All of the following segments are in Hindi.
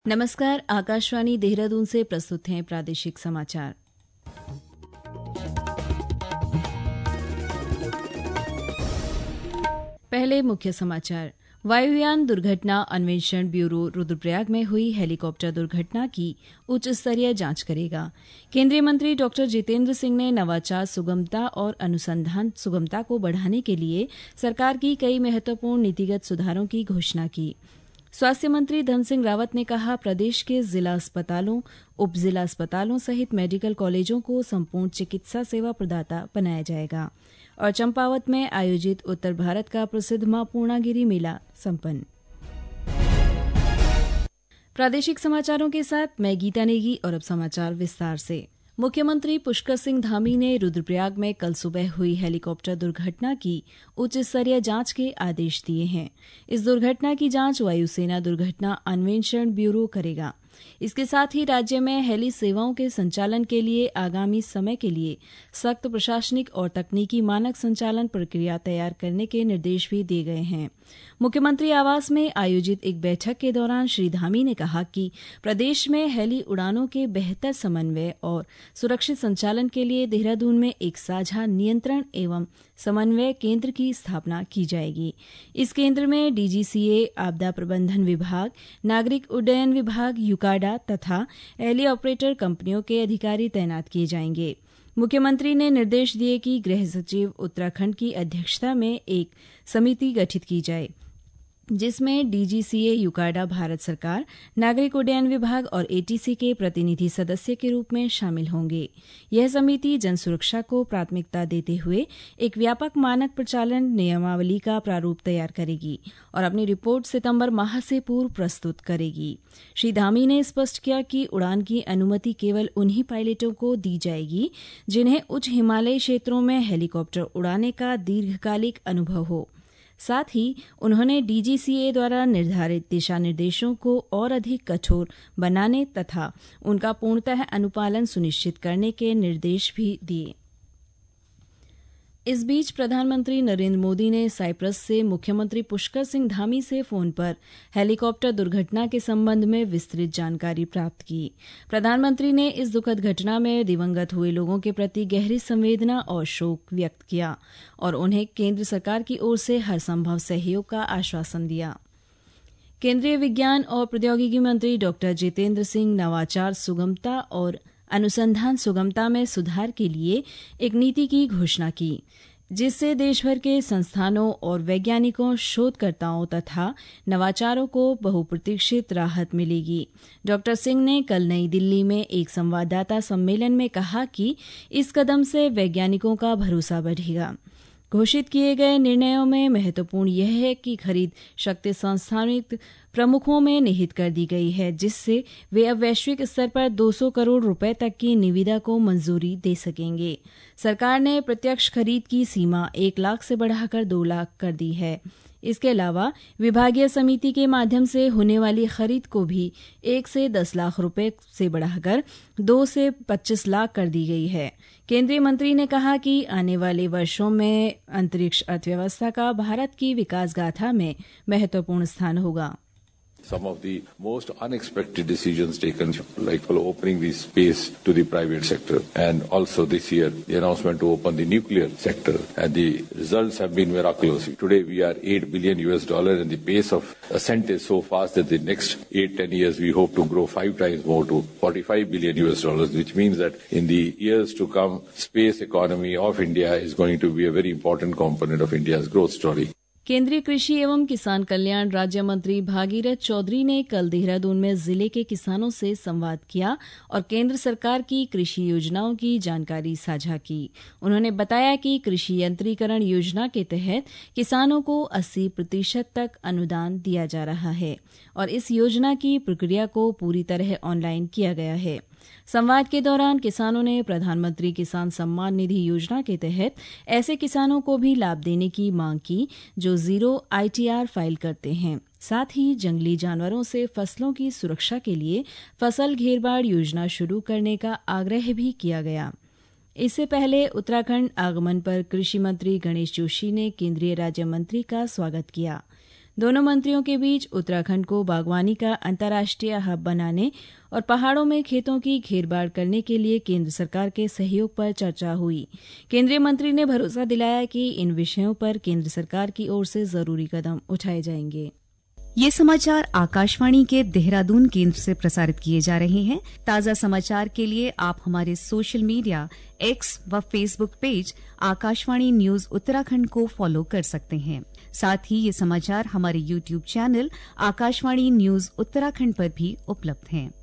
नमस्कार, आकाशवाणी देहरादून से प्रस्तुत हैं प्रादेशिक समाचार। पहले मुख्य समाचार। वायुयान दुर्घटना अन्वेषण ब्यूरो रुद्रप्रयाग में हुई हेलीकॉप्टर दुर्घटना की उच्च स्तरीय जांच करेगा। केंद्रीय मंत्री डॉ जितेंद्र सिंह ने नवाचार सुगमता और अनुसंधान सुगमता को बढ़ाने के लिए सरकार की कई महत्वपूर्ण नीतिगत सुधारों की घोषणा की। स्वास्थ्य मंत्री धन सिंह रावत ने कहा, प्रदेश के जिला अस्पतालों, उप जिला अस्पतालों सहित मेडिकल कॉलेजों को संपूर्ण चिकित्सा सेवा प्रदाता बनाया जाएगा। और चंपावत में आयोजित उत्तर भारत का प्रसिद्ध मां पूर्णागिरि मेला संपन्न। प्रादेशिक समाचारों के साथ मैं गीता नेगी और अब समाचार विस्तार से। मुख्यमंत्री पुष्कर सिंह धामी ने रुद्रप्रयाग में कल सुबह हुई हेलीकॉप्टर दुर्घटना की उच्च स्तरीय जांच के आदेश दिए हैं। इस दुर्घटना की जांच वायुसेना दुर्घटना अन्वेषण ब्यूरो करेगा। इसके साथ ही राज्य में हेली सेवाओं के संचालन के लिए आगामी समय के लिए सख्त प्रशासनिक और तकनीकी मानक संचालन प्रक्रिया तैयार करने के निर्देश भी दिए गए हैं। मुख्यमंत्री आवास में आयोजित एक बैठक के दौरान श्री धामी ने कहा कि प्रदेश में हेली उड़ानों के बेहतर समन्वय और सुरक्षित संचालन के लिए देहरादून में एक साझा नियंत्रण एवं समन्वय केंद्र की स्थापना की जाएगी। इस केंद्र में डीजीसीए, आपदा प्रबंधन विभाग, नागरिक उड्डयन विभाग, यूकाडा तथा हेली ऑपरेटर कंपनियों के अधिकारी तैनात किए जाएंगे। मुख्यमंत्री ने निर्देश दिए कि गृह सचिव उत्तराखंड की अध्यक्षता में एक समिति गठित की जाए, जिसमें डीजीसीए, यूकाडा, भारत सरकार, नागरिक उड्डयन विभाग और एटीसी के प्रतिनिधि सदस्य के रूप में शामिल होंगे। यह समिति जन सुरक्षा को प्राथमिकता देते हुए एक व्यापक मानक प्रचालन नियमावली का प्रारूप तैयार करेगी और अपनी रिपोर्ट सितंबर माह से पूर्व प्रस्तुत करेगी। श्री धामी ने स्पष्ट किया कि उड़ान की अनुमति केवल उन्हीं पायलटों को दी जाएगी जिन्हें उच्च हिमालयी क्षेत्रों में हेलीकॉप्टर उड़ाने का दीर्घकालिक अनुभव हो। साथ ही उन्होंने डीजीसीए द्वारा निर्धारित दिशा निर्देशों को और अधिक कठोर बनाने तथा उनका पूर्णतः अनुपालन सुनिश्चित करने के निर्देश भी दिए। इस बीच प्रधानमंत्री नरेंद्र मोदी ने साइप्रस से मुख्यमंत्री पुष्कर सिंह धामी से फोन पर हेलीकॉप्टर दुर्घटना के संबंध में विस्तृत जानकारी प्राप्त की। प्रधानमंत्री ने इस दुखद घटना में दिवंगत हुए लोगों के प्रति गहरी संवेदना और शोक व्यक्त किया और उन्हें केंद्र सरकार की ओर से हर संभव सहयोग का आश्वासन दिया। केंद्रीय विज्ञान और प्रौद्योगिकी मंत्री डॉ जितेंद्र सिंह नवाचार सुगमता और अनुसंधान सुगमता में सुधार के लिए एक नीति की घोषणा की, जिससे देशभर के संस्थानों और वैज्ञानिकों, शोधकर्ताओं तथा नवाचारों को बहुप्रतीक्षित राहत मिलेगी। डॉ सिंह ने कल नई दिल्ली में एक संवाददाता सम्मेलन में कहा कि इस कदम से वैज्ञानिकों का भरोसा बढ़ेगा। घोषित किए गए निर्णयों में महत्वपूर्ण यह है कि खरीद शक्ति संस्थानिक प्रमुखों में निहित कर दी गई है, जिससे वे अब वैश्विक स्तर पर 200 करोड़ रुपए तक की निविदा को मंजूरी दे सकेंगे। सरकार ने प्रत्यक्ष खरीद की सीमा 1 लाख से बढ़ाकर 2 लाख कर दी है। इसके अलावा विभागीय समिति के माध्यम से होने वाली खरीद को भी 1 से 10 लाख रुपए से बढ़ाकर 2 से 25 लाख कर दी गई है। केंद्रीय मंत्री ने कहा कि आने वाले वर्षों में अंतरिक्ष अर्थव्यवस्था का भारत की विकास गाथा में महत्वपूर्ण स्थान होगा। Some of the most unexpected decisions taken, like opening the space to the private sector, and also this year the announcement to open the nuclear sector, and the results have been miraculous. Today we are $8 billion, and the pace of ascent is so fast that the next 8-10 years we hope to grow 5 times more to $45 billion, which means that in the years to come, space economy of India is going to be a very important component of India's growth story. केंद्रीय कृषि एवं किसान कल्याण राज्य मंत्री भागीरथ चौधरी ने कल देहरादून में जिले के किसानों से संवाद किया और केंद्र सरकार की कृषि योजनाओं की जानकारी साझा की। उन्होंने बताया कि कृषि यंत्रीकरण योजना के तहत किसानों को 80% तक अनुदान दिया जा रहा है और इस योजना की प्रक्रिया को पूरी तरह ऑनलाइन किया गया है। संवाद के दौरान किसानों ने प्रधानमंत्री किसान सम्मान निधि योजना के तहत ऐसे किसानों को भी लाभ देने की मांग की जो 0 ITR फाइल करते हैं। साथ ही जंगली जानवरों से फसलों की सुरक्षा के लिए फसल घेरबाड़ योजना शुरू करने का आग्रह भी किया गया। इससे पहले उत्तराखंड आगमन पर कृषि मंत्री गणेश जोशी ने केंद्रीय राज्य मंत्री का स्वागत किया। दोनों मंत्रियों के बीच उत्तराखंड को बागवानी का अंतर्राष्ट्रीय हब बनाने और पहाड़ों में खेतों की घेरबाड़ करने के लिए केंद्र सरकार के सहयोग पर चर्चा हुई। केंद्रीय मंत्री ने भरोसा दिलाया कि इन विषयों पर केंद्र सरकार की ओर से जरूरी कदम उठाए जाएंगे। ये समाचार आकाशवाणी के देहरादून केंद्र से प्रसारित किए जा रहे हैं। ताज़ा समाचार के लिए आप हमारे सोशल मीडिया एक्स व Facebook page Akashvani news Uttarakhand को फॉलो कर सकते हैं। साथ ही ये समाचार हमारे YouTube channel Akashvani news Uttarakhand पर भी उपलब्ध हैं।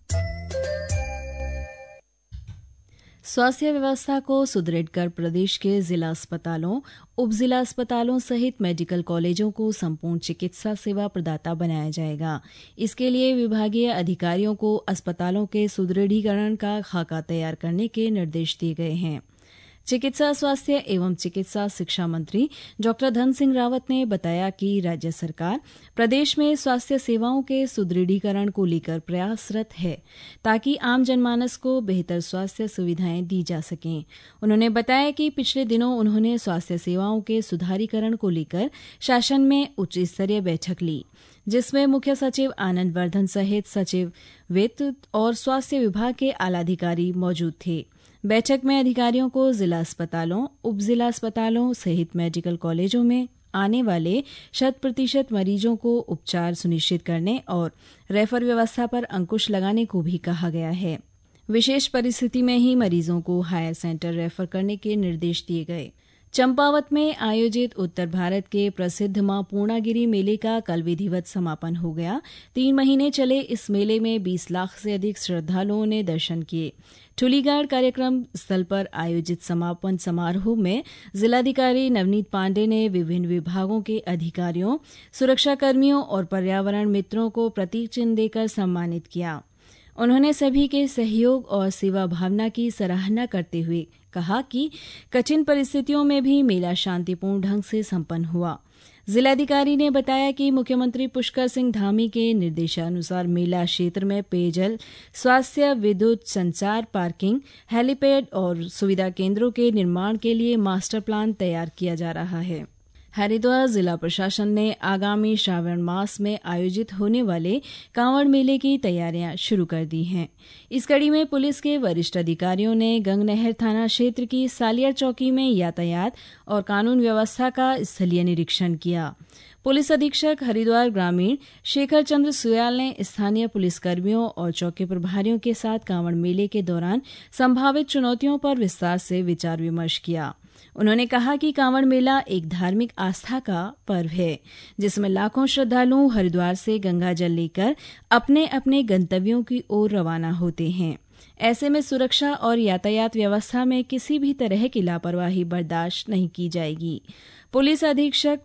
स्वास्थ्य व्यवस्था को सुदृढ़ कर प्रदेश के जिला अस्पतालों, उप जिला अस्पतालों सहित मेडिकल कॉलेजों को संपूर्ण चिकित्सा सेवा प्रदाता बनाया जाएगा। इसके लिए विभागीय अधिकारियों को अस्पतालों के सुदृढ़ीकरण का खाका तैयार करने के निर्देश दिए गए हैं। चिकित्सा स्वास्थ्य एवं चिकित्सा शिक्षा मंत्री डॉ धन सिंह रावत ने बताया कि राज्य सरकार प्रदेश में स्वास्थ्य सेवाओं के सुदृढ़ीकरण को लेकर प्रयासरत है ताकि आम जनमानस को बेहतर स्वास्थ्य सुविधाएं दी जा सकें। उन्होंने बताया कि पिछले दिनों उन्होंने स्वास्थ्य सेवाओं के सुधारीकरण को लेकर शासन में उच्च स्तरीय बैठक ली, जिसमें मुख्य सचिव आनंद वर्धन सहित सचिव वित्त और स्वास्थ्य विभाग के आलाधिकारी मौजूद थे। बैठक में अधिकारियों को जिला अस्पतालों, उप जिला अस्पतालों सहित मेडिकल कॉलेजों में आने वाले 100% मरीजों को उपचार सुनिश्चित करने और रेफर व्यवस्था पर अंकुश लगाने को भी कहा गया है। विशेष परिस्थिति में ही मरीजों को हायर सेंटर रेफर करने के निर्देश दिए गए। चंपावत में आयोजित उत्तर भारत के प्रसिद्ध मां पूर्णागिरि मेले का कल विधिवत समापन हो गया। 3 महीने चले इस मेले में 20 लाख से अधिक श्रद्धालुओं ने दर्शन किए। ठुलीगाड़ कार्यक्रम स्थल पर आयोजित समापन समारोह में जिलाधिकारी नवनीत पांडे ने विभिन्न विभागों के अधिकारियों, सुरक्षाकर्मियों और पर्यावरण मित्रों को प्रतीक चिन्ह देकर सम्मानित किया। उन्होंने सभी के सहयोग और सेवा भावना की सराहना करते हुए कहा कि कठिन परिस्थितियों में भी मेला शांतिपूर्ण ढंग से संपन्न हुआ। जिलाधिकारी ने बताया कि मुख्यमंत्री पुष्कर सिंह धामी के निर्देशानुसार मेला क्षेत्र में पेयजल, स्वास्थ्य, विद्युत, संचार, पार्किंग, हेलीपैड और सुविधा केंद्रों के निर्माण के लिए मास्टर प्लान तैयार किया जा रहा है। हरिद्वार जिला प्रशासन ने आगामी श्रावण मास में आयोजित होने वाले कांवड़ मेले की तैयारियां शुरू कर दी हैं। इस कड़ी में पुलिस के वरिष्ठ अधिकारियों ने गंगनहर थाना क्षेत्र की सालियर चौकी में यातायात और कानून व्यवस्था का स्थलीय निरीक्षण किया। पुलिस अधीक्षक हरिद्वार ग्रामीण शेखर चंद्र सुयाल ने स्थानीय पुलिसकर्मियों और चौकी प्रभारियों के साथ कांवड़ मेले के दौरान संभावित चुनौतियों पर विस्तार से विचार विमर्श किया। उन्होंने कहा कि कांवड़ मेला एक धार्मिक आस्था का पर्व है, जिसमें लाखों श्रद्धालु हरिद्वार से गंगा जल लेकर अपने अपने गंतव्यों की ओर रवाना होते हैं। ऐसे में सुरक्षा और यातायात व्यवस्था में किसी भी तरह की लापरवाही बर्दाश्त नहीं की जाएगी। पुलिस अधीक्षक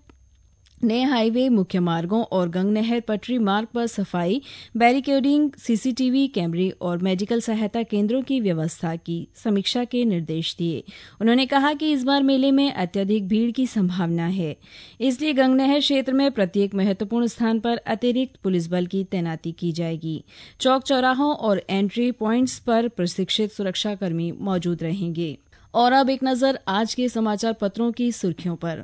ने हाईवे, मुख्य मार्गों और गंगनहर पटरी मार्ग पर सफाई, बैरिकेडिंग, सीसीटीवी कैमरे और मेडिकल सहायता केंद्रों की व्यवस्था की समीक्षा के निर्देश दिए। उन्होंने कहा कि इस बार मेले में अत्यधिक भीड़ की संभावना है, इसलिए गंगनहर क्षेत्र में प्रत्येक महत्वपूर्ण स्थान पर अतिरिक्त पुलिस बल की तैनाती की जाएगी। चौक चौराहों और एंट्री प्वाइंट्स पर प्रशिक्षित सुरक्षाकर्मी मौजूद रहेंगे। और अब एक नजर आज के समाचार पत्रों की सुर्खियों पर।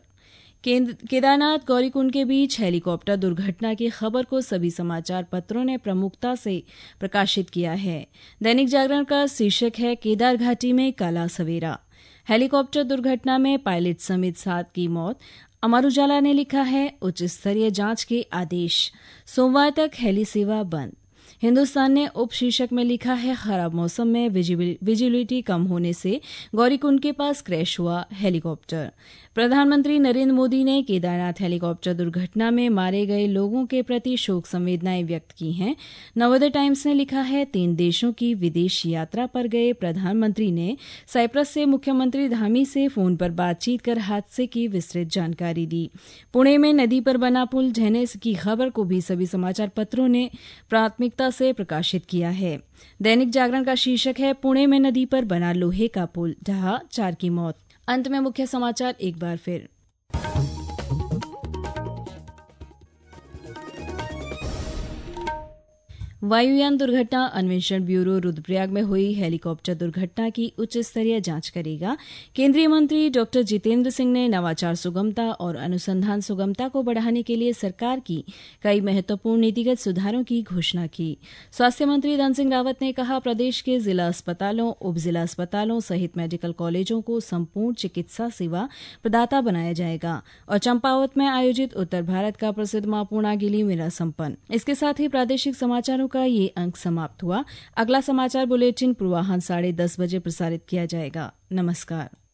केदारनाथ गौरीकुंड के बीच हेलीकॉप्टर दुर्घटना की खबर को सभी समाचार पत्रों ने प्रमुखता से प्रकाशित किया है। दैनिक जागरण का शीर्षक है केदार घाटी में काला सवेरा, हेलीकॉप्टर दुर्घटना में पायलट समेत 7 की मौत। अमर उजाला ने लिखा है उच्च स्तरीय जांच के आदेश, सोमवार तक हेली सेवा बंद। हिंदुस्तान ने उप शीर्षक में लिखा है खराब मौसम में विजिबिलिटी कम होने से गौरीकुंड के पास क्रैश हुआ हेलीकॉप्टर। प्रधानमंत्री नरेंद्र मोदी ने केदारनाथ हेलीकॉप्टर दुर्घटना में मारे गए लोगों के प्रति शोक संवेदनाएं व्यक्त की हैं। नवोदय टाइम्स ने लिखा है 3 देशों की विदेश यात्रा पर गए प्रधानमंत्री ने साइप्रस से मुख्यमंत्री धामी से फोन पर बातचीत कर हादसे की विस्तृत जानकारी दी। पुणे में नदी पर बना पुल ढहने की खबर को भी सभी समाचार पत्रों ने प्राथमिकता से प्रकाशित किया है। दैनिक जागरण का शीर्षक है पुणे में नदी पर बना लोहे का पुल ढहा, 4 की मौत। अंत में मुख्य समाचार एक बार फिर। वायुयान दुर्घटना अन्वेषण ब्यूरो रुद्रप्रयाग में हुई हेलीकॉप्टर दुर्घटना की उच्च स्तरीय जांच करेगा। केंद्रीय मंत्री डॉ जितेंद्र सिंह ने नवाचार सुगमता और अनुसंधान सुगमता को बढ़ाने के लिए सरकार की कई महत्वपूर्ण नीतिगत सुधारों की घोषणा की। स्वास्थ्य मंत्री धन सिंह रावत ने कहा, प्रदेश के जिला अस्पतालों, उप जिला अस्पतालों सहित मेडिकल कॉलेजों को संपूर्ण चिकित्सा सेवा प्रदाता बनाया जाएगा। और चंपावत में आयोजित उत्तर भारत का प्रसिद्ध मां पूर्णागिरि मेला संपन्न। इसके साथ ही प्रादेशिक समाचारों का ये अंक समाप्त हुआ। अगला समाचार बुलेटिन पूर्वाह्न 10:30 बजे प्रसारित किया जाएगा। नमस्कार।